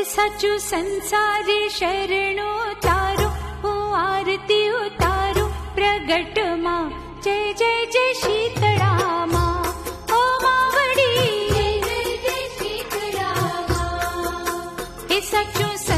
सचु संसारी शरणो तारो हूँ आरती उतारू प्रगट मां जय जय जय शीतला मां ओ मावड़ी जय जय जय शीतला मां हे सचु